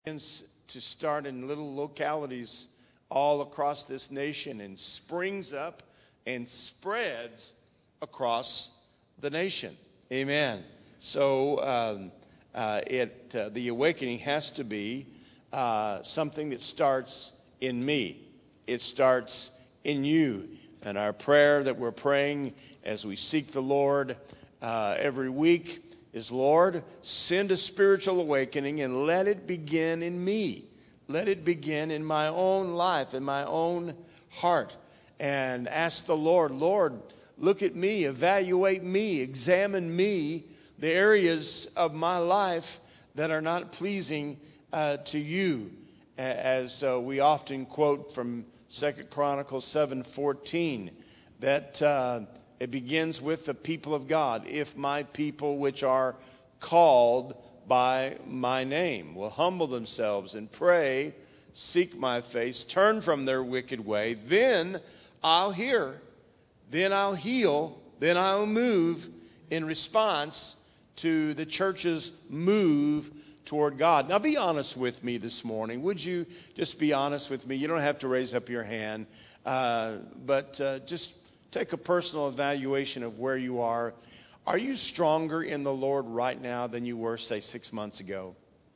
begins to start in little localities all across this nation and springs up and spreads across the nation. Amen. So the awakening has to be something that starts in me. It starts in you. And our prayer that we're praying as we seek the Lord every week is, Lord, send a spiritual awakening and let it begin in me. Let it begin in my own life, in my own heart. And ask the Lord, Lord, look at me, evaluate me, examine me, the areas of my life that are not pleasing to you. As we often quote from 2 Chronicles 7:14, that it begins with the people of God. If my people which are called by my name will humble themselves and pray, seek my face, turn from their wicked way, then I'll hear, then I'll heal, then I'll move in response to the church's move toward God. Now be honest with me this morning. Would you just be honest with me? You don't have to raise up your hand, but just take a personal evaluation of where you are. Are you stronger in the Lord right now than you were, say, 6 months ago?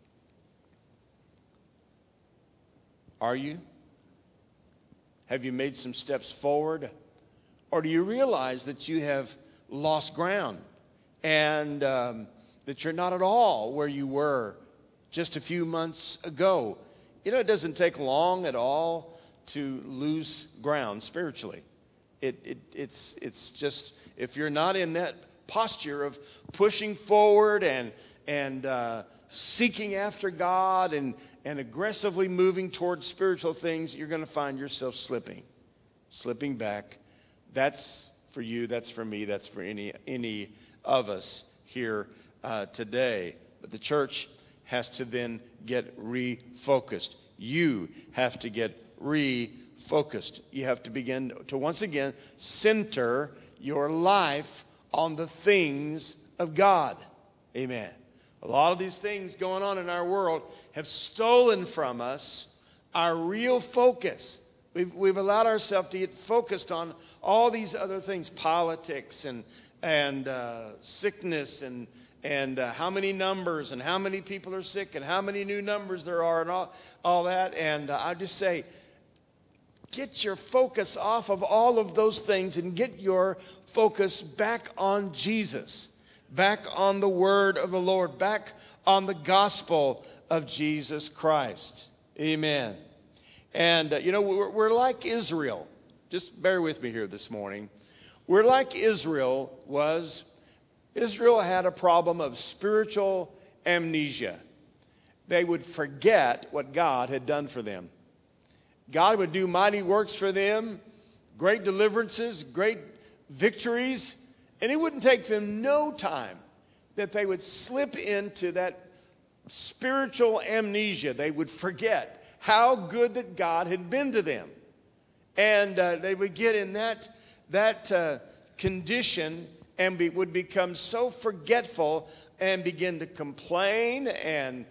Are you? Have you made some steps forward? Or do you realize that you have lost ground and that you're not at all where you were just a few months ago? You know, it doesn't take long at all to lose ground spiritually. It's just, if you're not in that posture of pushing forward and seeking after God and aggressively moving towards spiritual things, you're going to find yourself slipping back. That's for you, that's for me, that's for any of us here today. But the church has to then get refocused. You have to get refocused. You have to begin to once again center your life on the things of God. Amen. A lot of these things going on in our world have stolen from us our real focus. We've allowed ourselves to get focused on all these other things, politics and sickness and how many numbers and how many people are sick and how many new numbers there are and all that. And I just say, get your focus off of all of those things and get your focus back on Jesus, back on the word of the Lord, back on the gospel of Jesus Christ. Amen. And, we're like Israel. Just bear with me here this morning. We're like Israel was. Israel had a problem of spiritual amnesia. They would forget what God had done for them. God would do mighty works for them, great deliverances, great victories, and it wouldn't take them no time that they would slip into that spiritual amnesia. They would forget how good that God had been to them. And they would get in that condition and would become so forgetful and begin to complain and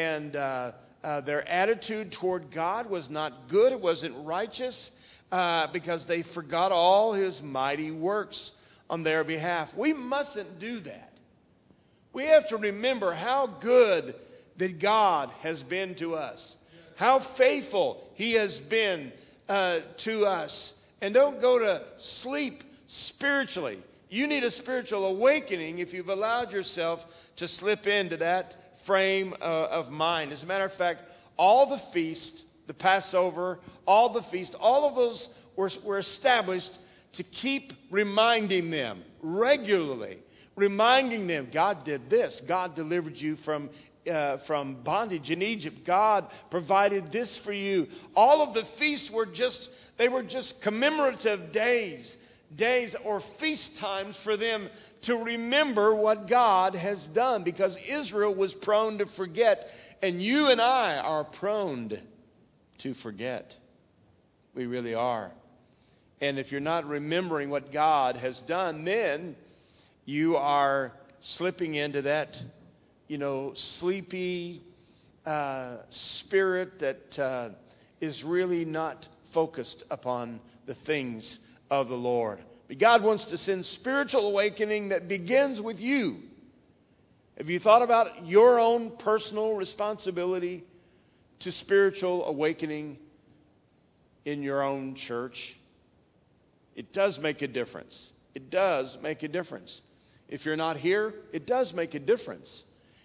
their attitude toward God was not good. It wasn't righteous because they forgot all his mighty works on their behalf. We mustn't do that. We have to remember how good that God has been to us, how faithful he has been to us. And don't go to sleep spiritually. You need a spiritual awakening if you've allowed yourself to slip into that frame of mind. As a matter of fact, all the feasts, the Passover, all the feasts, all of those were established to keep reminding them regularly, reminding them, God did this. God delivered you from bondage in Egypt. God provided this for you. All of the feasts were just commemorative days or feast times for them to remember what God has done, because Israel was prone to forget, and you and I are prone to forget. We really are. And if you're not remembering what God has done, then you are slipping into that, sleepy, spirit that is really not focused upon the things of the Lord. But God wants to send spiritual awakening that begins with you. Have you thought about your own personal responsibility to spiritual awakening in your own church? It does make a difference. It does make a difference. If you're not here, it does make a difference.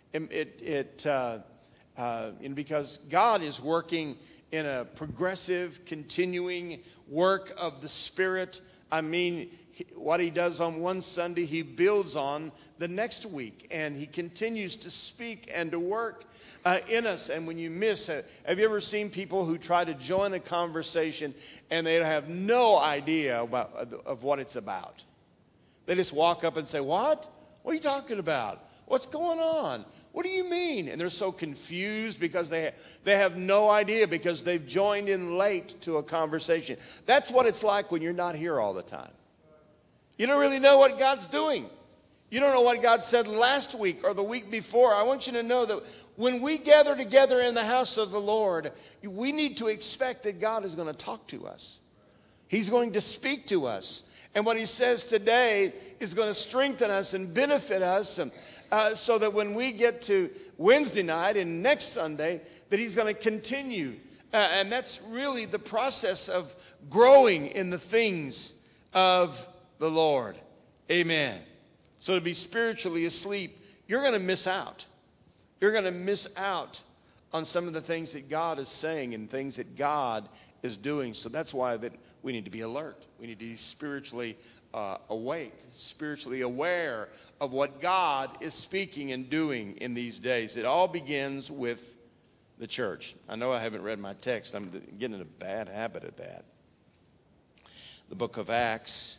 Because God is working in a progressive, continuing work of the Spirit. I mean, what he does on one Sunday, he builds on the next week. And he continues to speak and to work in us. And when you miss it, have you ever seen people who try to join a conversation and they have no idea of what it's about? They just walk up and say, "What? What are you talking about? What's going on? What do you mean?" And they're so confused because they have no idea, because they've joined in late to a conversation. That's what it's like when you're not here all the time. You don't really know what God's doing. You don't know what God said last week or the week before. I want you to know that when we gather together in the house of the Lord, we need to expect that God is going to talk to us. He's going to speak to us. And what he says today is going to strengthen us and benefit us, so that when we get to Wednesday night and next Sunday, that he's going to continue. And that's really the process of growing in the things of the Lord. Amen. So to be spiritually asleep, you're going to miss out. You're going to miss out on some of the things that God is saying and things that God is doing. So that's why that we need to be alert. We need to be spiritually awake, spiritually aware of what God is speaking and doing in these days. It all begins with the church. I know I haven't read my text. I'm getting in a bad habit of that. The book of Acts,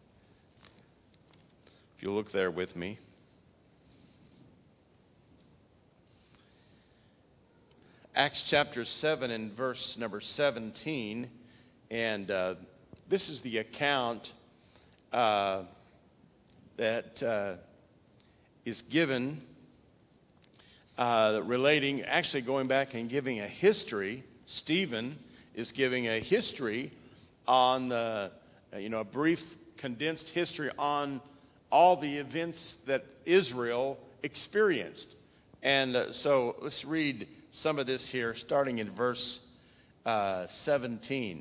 if you'll look there with me. Acts chapter 7 and verse number 17. And this is the account that is given relating, actually going back and giving a history. Stephen is giving a history on a brief condensed history on all the events that Israel experienced. And so let's read some of this here, starting in verse 17.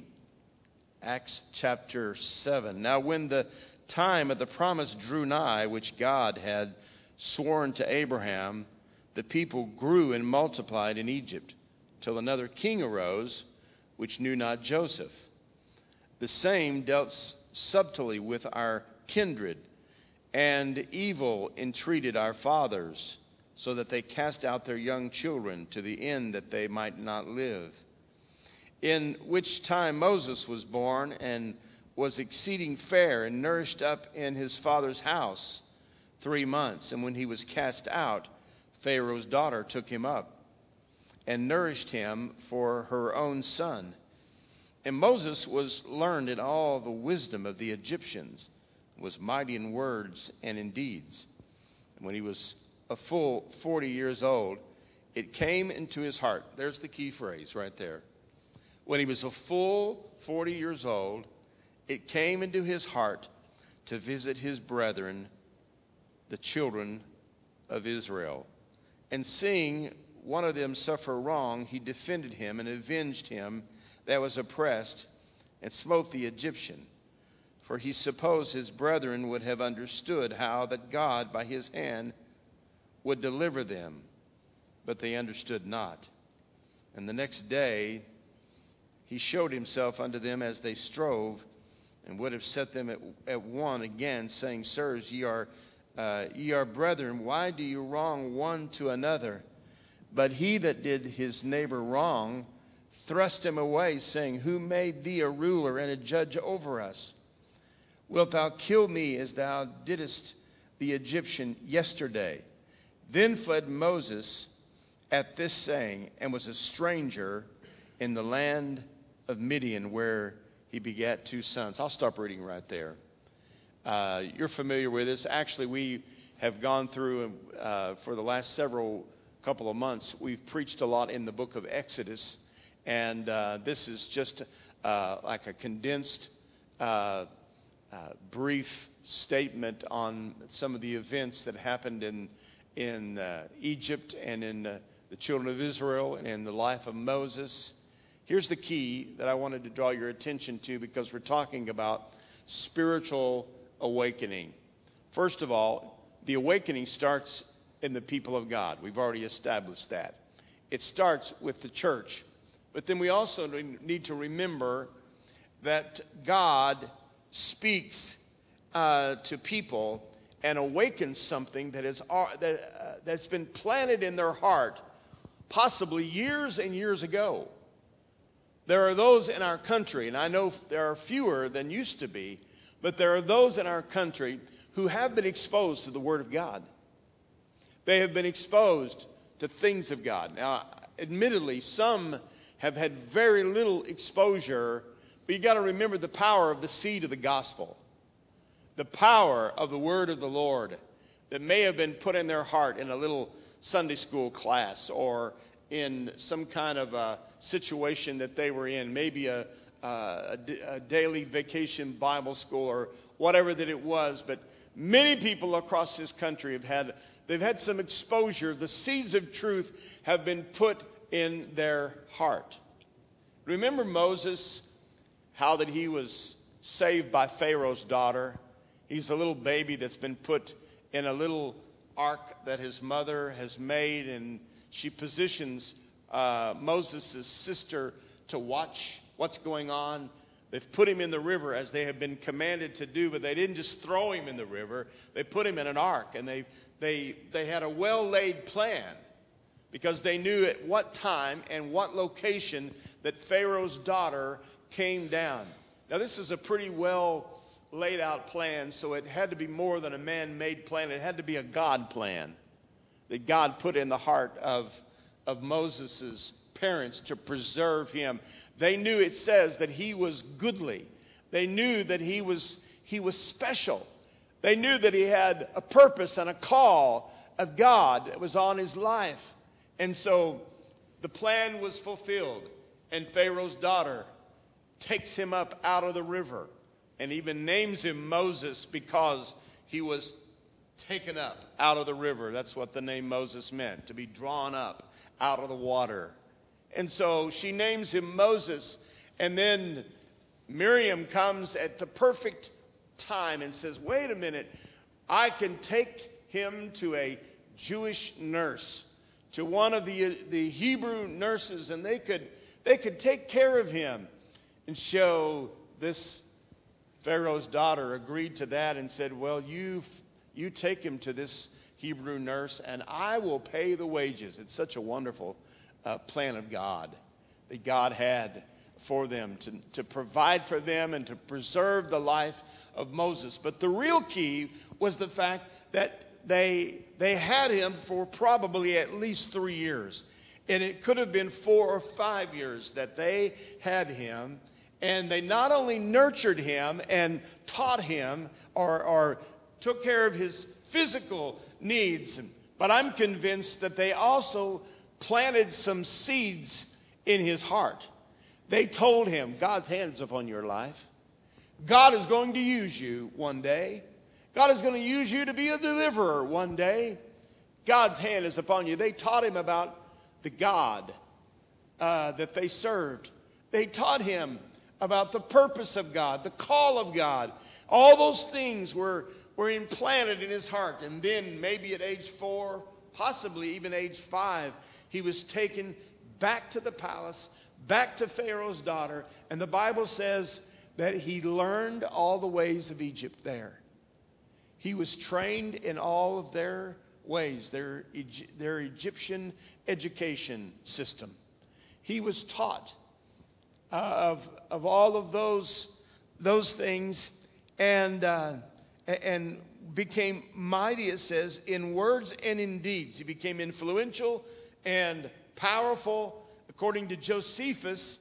Acts chapter 7. Now when the time of the promise drew nigh, which God had sworn to Abraham, the people grew and multiplied in Egypt, till another king arose, which knew not Joseph. The same dealt subtly with our kindred, and evil entreated our fathers, so that they cast out their young children, to the end that they might not live. In which time Moses was born, and was exceeding fair, and nourished up in his father's house 3 months. And when he was cast out, Pharaoh's daughter took him up, and nourished him for her own son. And Moses was learned in all the wisdom of the Egyptians, was mighty in words and in deeds. And when he was a full 40 years old, it came into his heart. There's the key phrase right there. When he was a full 40 years old, it came into his heart to visit his brethren, the children of Israel. And seeing one of them suffer wrong, he defended him and avenged him that was oppressed, and smote the Egyptian. For he supposed his brethren would have understood how that God by his hand would deliver them, but they understood not. And the next day he showed himself unto them as they strove, and would have set them at one again, saying, Sirs, ye are brethren, why do you wrong one to another? But he that did his neighbor wrong thrust him away, saying, Who made thee a ruler and a judge over us? Wilt thou kill me as thou didst the Egyptian yesterday? Then fled Moses at this saying, and was a stranger in the land of Midian, where he begat 2 sons. I'll stop reading right there. You're familiar with this. Actually, we have gone through for the last several couple of months, we've preached a lot in the book of Exodus, and this is just like a condensed, brief statement on some of the events that happened in Egypt and in the children of Israel and in the life of Moses. Here's the key that I wanted to draw your attention to, because we're talking about spiritual awakening. First of all, the awakening starts in the people of God. We've already established that. It starts with the church. But then we also need to remember that God speaks to people and awakens something that's been planted in their heart possibly years and years ago. There are those in our country, and I know there are fewer than used to be, but there are those in our country who have been exposed to the Word of God. They have been exposed to things of God. Now, admittedly, some have had very little exposure, but you got to remember the power of the seed of the gospel, the power of the Word of the Lord that may have been put in their heart in a little Sunday school class or in some kind of a situation that they were in, maybe a daily vacation Bible school or whatever that it was. But many people across this country they've had some exposure. The seeds of truth have been put in their heart. Remember Moses, how that he was saved by Pharaoh's daughter. He's a little baby that's been put in a little ark that his mother has made, and she positions Moses' sister to watch what's going on. They've put him in the river as they have been commanded to do, but they didn't just throw him in the river. They put him in an ark, and they had a well-laid plan, because they knew at what time and what location that Pharaoh's daughter came down. Now, this is a pretty well laid out plan, so it had to be more than a man-made plan. It had to be a God plan that God put in the heart of Moses' parents to preserve him. They knew, it says, that he was goodly. They knew that he was special. They knew that he had a purpose and a call of God that was on his life. And so the plan was fulfilled, and Pharaoh's daughter takes him up out of the river and even names him Moses, because he was taken up out of the river. That's what the name Moses meant, to be drawn up out of the water. And so she names him Moses. And then Miriam comes at the perfect time and says, wait a minute, I can take him to a Jewish nurse, to one of the Hebrew nurses, and they could take care of him. And so this Pharaoh's daughter agreed to that and said, well, you take him to this Hebrew nurse, and I will pay the wages. It's such a wonderful plan of God that God had for them, to provide for them and to preserve the life of Moses. But the real key was the fact that they had him for probably at least 3 years. And it could have been 4 or 5 years that they had him. And they not only nurtured him and taught him or took care of his physical needs, but I'm convinced that they also planted some seeds in his heart. They told him, God's hand is upon your life. God is going to use you one day. God is going to use you to be a deliverer one day. God's hand is upon you. They taught him about the God that they served. They taught him about the purpose of God, the call of God. All those things were implanted in his heart. And then maybe at age 4, possibly even age 5, he was taken back to the palace, back to Pharaoh's daughter. And the Bible says that he learned all the ways of Egypt there. He was trained in all of their ways, their Egyptian education system. He was taught of all of those things, and became mighty, it says, in words and in deeds. He became influential and powerful. According to Josephus,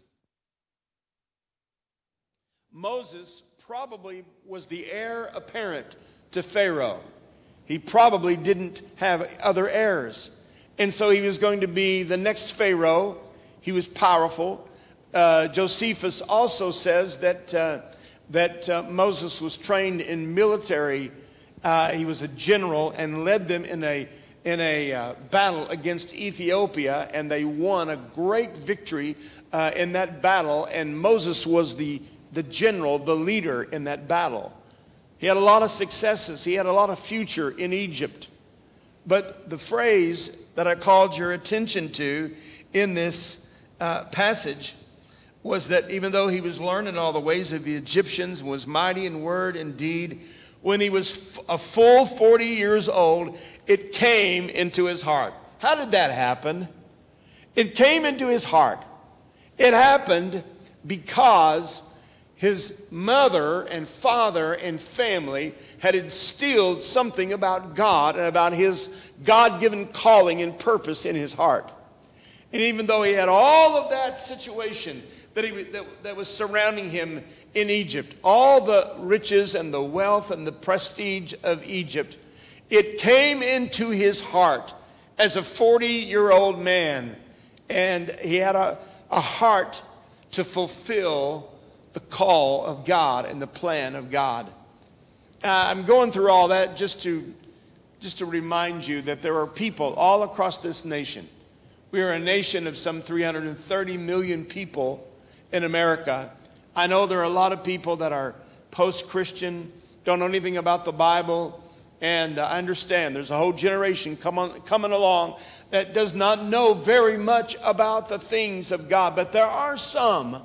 Moses probably was the heir apparent to Pharaoh. He probably didn't have other heirs. And so he was going to be the next Pharaoh. He was powerful. Josephus also says that Moses was trained in military. He was a general and led them in a battle against Ethiopia, and they won a great victory in that battle. And Moses was the general, the leader in that battle. He had a lot of successes. He had a lot of future in Egypt. But the phrase that I called your attention to in this passage was that even though he was learning all the ways of the Egyptians, was mighty in word and deed, when he was a full 40 years old, it came into his heart. How did that happen? It came into his heart. It happened because his mother and father and family had instilled something about God and about his God-given calling and purpose in his heart. And even though he had all of that situation that was surrounding him in Egypt, all the riches and the wealth and the prestige of Egypt, it came into his heart as a 40-year-old man. And he had a heart to fulfill the call of God and the plan of God. I'm going through all that just to remind you that there are people all across this nation. We are a nation of some 330 million people in America. I know there are a lot of people that are post-Christian, don't know anything about the Bible, and I understand there's a whole generation coming along that does not know very much about the things of God. But there are some,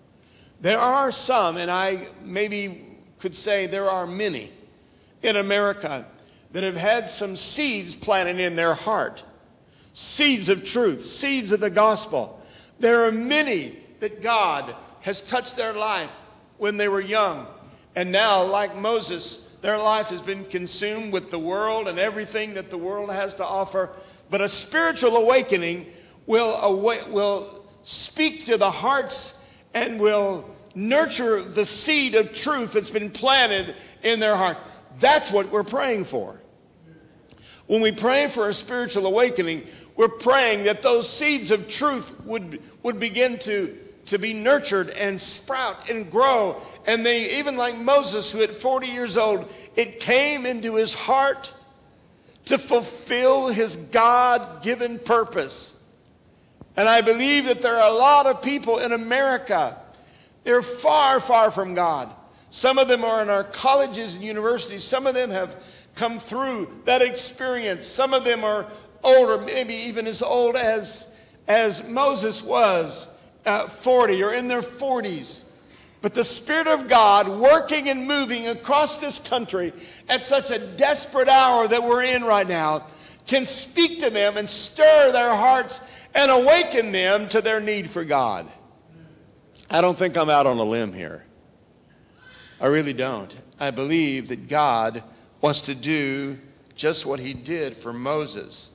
and I maybe could say there are many in America that have had some seeds planted in their heart. Seeds of truth, seeds of the gospel. There are many that God has touched their life when they were young. And now, like Moses, their life has been consumed with the world and everything that the world has to offer. But a spiritual awakening will speak to the hearts and will nurture the seed of truth that's been planted in their heart. That's what we're praying for. When we pray for a spiritual awakening, we're praying that those seeds of truth would begin to be nurtured and sprout and grow. And they, even like Moses, who at 40 years old, it came into his heart to fulfill his God-given purpose. And I believe that there are a lot of people in America, they're far, far from God. Some of them are in our colleges and universities. Some of them have come through that experience. Some of them are older, maybe even as old as Moses was, 40 or in their 40s. But the Spirit of God working and moving across this country at such a desperate hour that we're in right now can speak to them and stir their hearts and awaken them to their need for God. I don't think I'm out on a limb here. I really don't. I believe that God wants to do just what he did for Moses.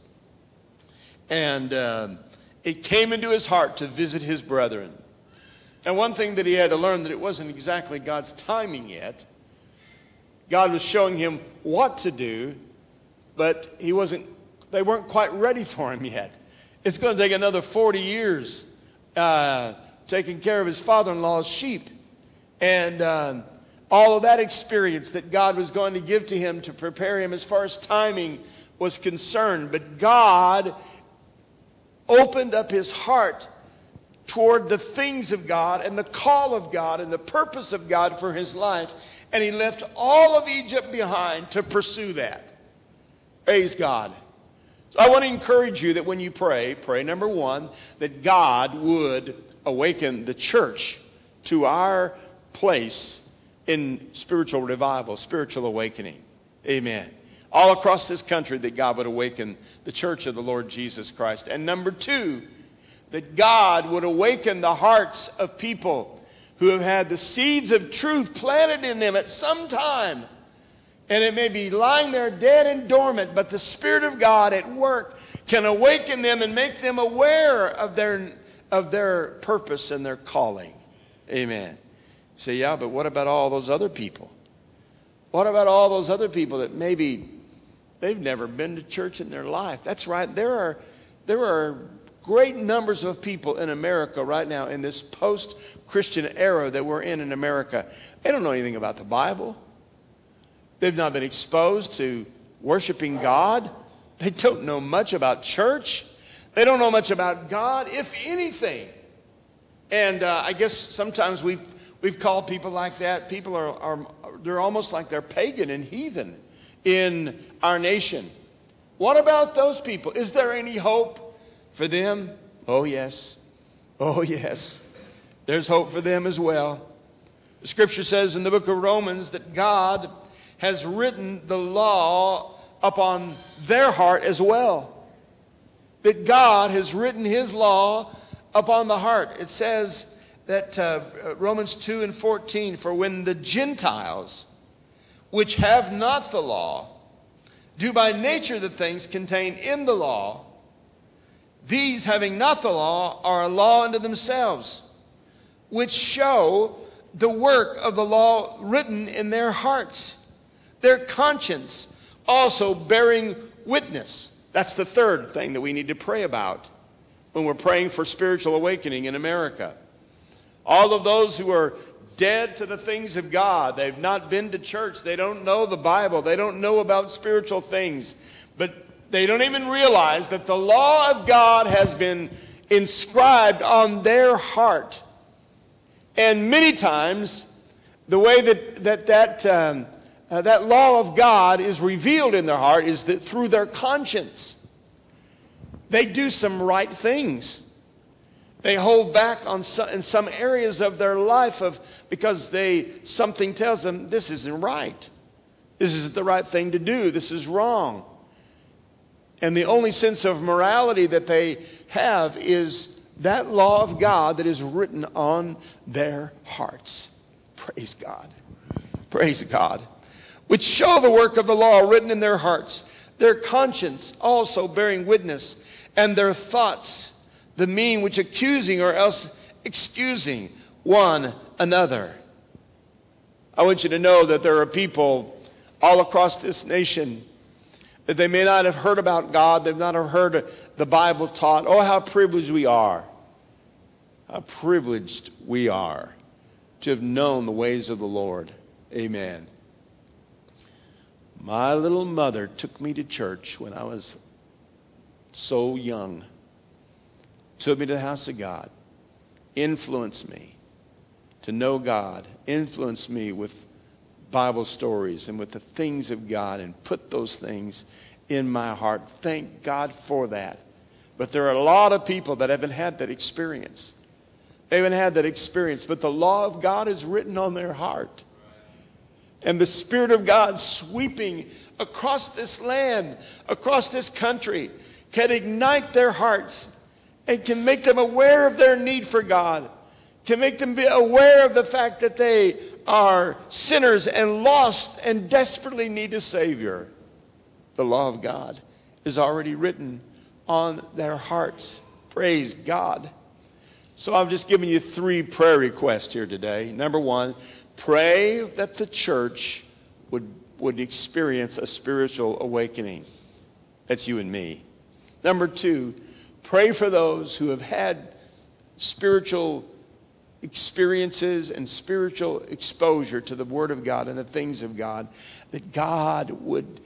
And it came into his heart to visit his brethren. And one thing that he had to learn, that it wasn't exactly God's timing yet. God was showing him what to do, but they weren't quite ready for him yet. It's going to take another 40 years taking care of his father-in-law's sheep. And all of that experience that God was going to give to him to prepare him as far as timing was concerned. But God opened up his heart toward the things of God and the call of God and the purpose of God for his life. And he left all of Egypt behind to pursue that. Praise God. So I want to encourage you that when you pray number one, that God would awaken the church to our place in spiritual revival, spiritual awakening. Amen. All across this country, that God would awaken the church of the Lord Jesus Christ. And number two, that God would awaken the hearts of people who have had the seeds of truth planted in them at some time. And it may be lying there dead and dormant, but the Spirit of God at work can awaken them and make them aware of their purpose and their calling. Amen. You say, yeah, but what about all those other people? What about all those other people that maybe they've never been to church in their life? That's right. There There are great numbers of people in America right now in this post-Christian era that we're in America. They don't know anything about the Bible. They've not been exposed to worshiping God. They don't know much about church. They don't know much about God, if anything. And I guess sometimes we've called people like that. People they're almost like they're pagan and heathen in our nation. What about those people? Is there any hope for them? Oh, yes. Oh, yes. There's hope for them as well. The scripture says in the book of Romans that God has written the law upon their heart as well. That God has written his law upon the heart. It says that Romans 2:14, for when the Gentiles, which have not the law, do by nature the things contained in the law, these having not the law are a law unto themselves, which show the work of the law written in their hearts, their conscience also bearing witness. That's the third thing that we need to pray about when we're praying for spiritual awakening in America. All of those who are dead to the things of God, they've not been to church, they don't know the Bible, they don't know about spiritual things, but they don't even realize that the law of God has been inscribed on their heart. And many times, the way that law of God is revealed in their heart is that through their conscience. They do some right things. They hold back in some areas of their life because something tells them this isn't right. This isn't the right thing to do. This is wrong. And the only sense of morality that they have is that law of God that is written on their hearts. Praise God. Praise God. Which show the work of the law written in their hearts, their conscience also bearing witness, and their thoughts, the mean which accusing or else excusing one another. I want you to know that there are people all across this nation that they may not have heard about God, they've not have heard the Bible taught. Oh, how privileged we are. How privileged we are to have known the ways of the Lord. Amen. My little mother took me to church when I was so young. Took me to the house of God. Influenced me to know God. Influenced me with Bible stories and with the things of God and put those things in my heart. Thank God for that. But there are a lot of people that haven't had that experience. They haven't had that experience. But the law of God is written on their heart. And the Spirit of God sweeping across this land, across this country, can ignite their hearts and can make them aware of their need for God. Can make them be aware of the fact that they are sinners and lost and desperately need a Savior. The law of God is already written on their hearts. Praise God. So I've just given you 3 prayer requests here today. Number 1, pray that the church would experience a spiritual awakening. That's you and me. Number 2, pray for those who have had spiritual experiences and spiritual exposure to the Word of God and the things of God, that God would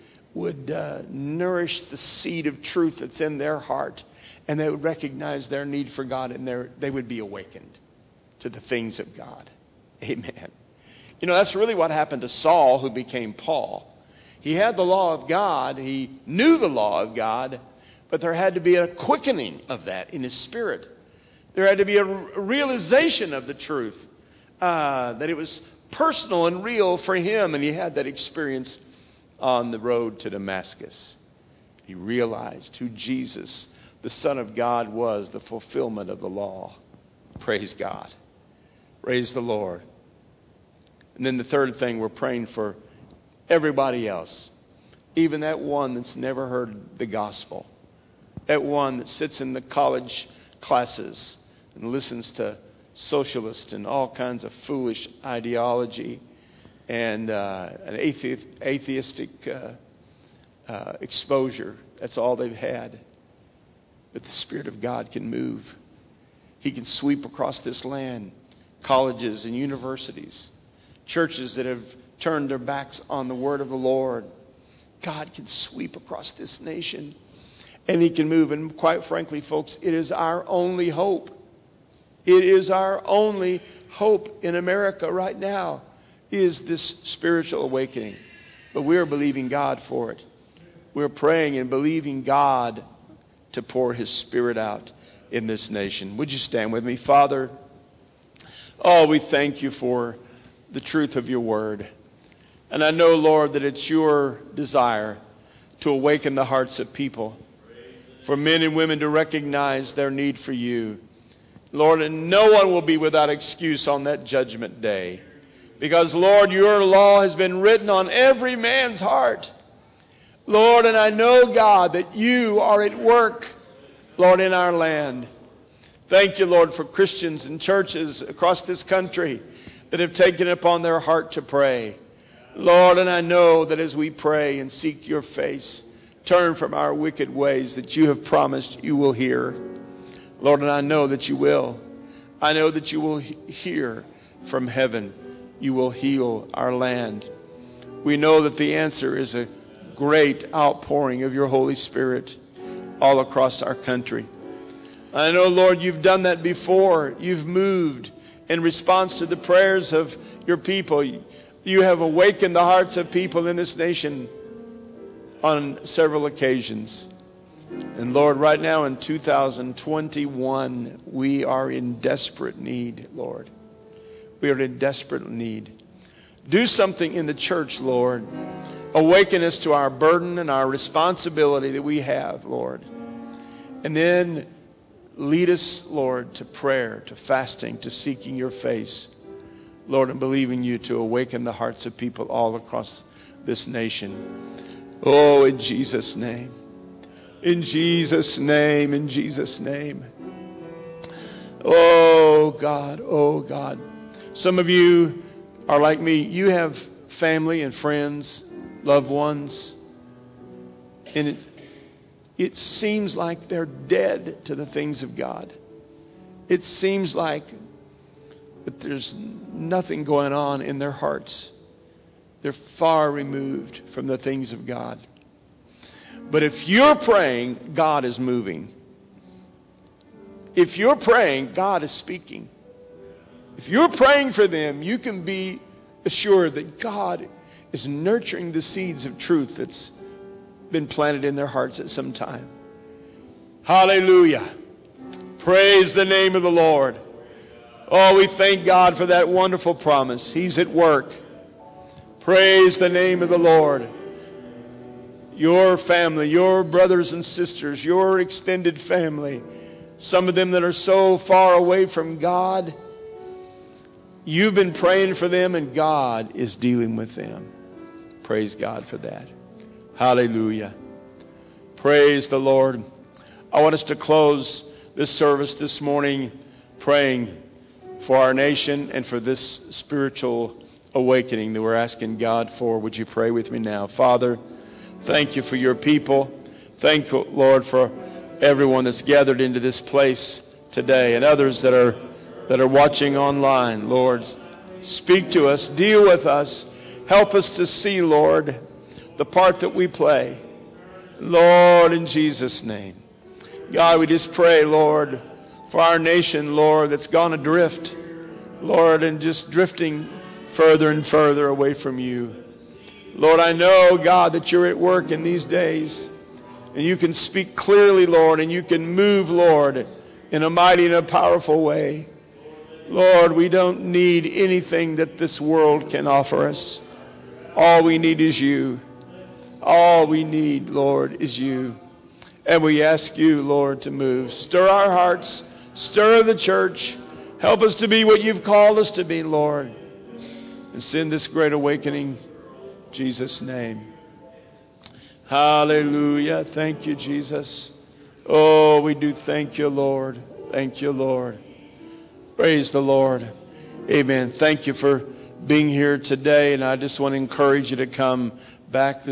nourish the seed of truth that's in their heart, and they would recognize their need for God, and they would be awakened to the things of God. Amen. You know, that's really what happened to Saul, who became Paul. He had the law of God. He knew the law of God, but there had to be a quickening of that in his spirit. There had to be a realization of the truth, that it was personal and real for him, and he had that experience on the road to Damascus. He realized who Jesus, the Son of God, was, the fulfillment of the law. Praise God. Praise the Lord. And then the third thing, we're praying for everybody else, even that one that's never heard the gospel, that one that sits in the college classes and listens to socialists and all kinds of foolish ideology and an atheistic exposure. That's all they've had. that the Spirit of God can move. He can sweep across this land, colleges and universities, churches that have turned their backs on the word of the Lord. God can sweep across this nation, and he can move. And quite frankly, folks, it is our only hope. It is our only hope in America right now, is this spiritual awakening. But we are believing God for it. We're praying and believing God to pour his Spirit out in this nation. Would you stand with me? Father, we thank you for the truth of your word. And I know, Lord, that it's your desire to awaken the hearts of people, for men and women to recognize their need for you. Lord, and no one will be without excuse on that judgment day. Because, Lord, your law has been written on every man's heart. Lord, and I know, God, that you are at work, Lord, in our land. Thank you, Lord, for Christians and churches across this country that have taken it upon their heart to pray. Lord, and I know that as we pray and seek your face, turn from our wicked ways, that you have promised you will hear. Lord, and I know that you will. I know that you will hear from heaven. You will heal our land. We know that the answer is a great outpouring of your Holy Spirit all across our country. I know, Lord, you've done that before. You've moved in response to the prayers of your people. You have awakened the hearts of people in this nation on several occasions. And Lord, right now in 2021, we are in desperate need, Lord. We are in desperate need. Do something in the church, Lord. Awaken us to our burden and our responsibility that we have, Lord. And then lead us, Lord, to prayer, to fasting, to seeking your face. Lord, and believing you to awaken the hearts of people all across this nation. Oh, in Jesus' name. In Jesus' name, in Jesus' name. Oh, God, oh, God. Some of you are like me. You have family and friends, loved ones, and it seems like they're dead to the things of God. It seems like that there's nothing going on in their hearts. They're far removed from the things of God. But if you're praying, God is moving. If you're praying, God is speaking. If you're praying for them, you can be assured that God is nurturing the seeds of truth that's been planted in their hearts at some time. Hallelujah. Praise the name of the Lord. Oh, we thank God for that wonderful promise. He's at work. Praise the name of the Lord. Your family, your brothers and sisters, your extended family, some of them that are so far away from God, you've been praying for them and God is dealing with them. Praise God for that. Hallelujah. Praise the Lord. I want us to close this service this morning praying for our nation and for this spiritual awakening that we're asking God for. Would you pray with me now? Father, thank you for your people. Thank you, Lord, for everyone that's gathered into this place today and others that are watching online. Lord, speak to us, deal with us, help us to see, Lord, the part that we play. Lord, in Jesus' name. God, we just pray, Lord, for our nation, Lord, that's gone adrift, Lord, and just drifting further and further away from you. Lord, I know, God, that you're at work in these days, and you can speak clearly, Lord, and you can move, Lord, in a mighty and a powerful way. Lord, we don't need anything that this world can offer us. All we need is you. All we need, Lord, is you. And we ask you, Lord, to move. Stir our hearts. Stir the church. Help us to be what you've called us to be, Lord. And send this great awakening in Jesus' name. Hallelujah. Thank you, Jesus. Oh, we do thank you, Lord. Thank you, Lord. Praise the Lord. Amen. Thank you for being here today. And I just want to encourage you to come back this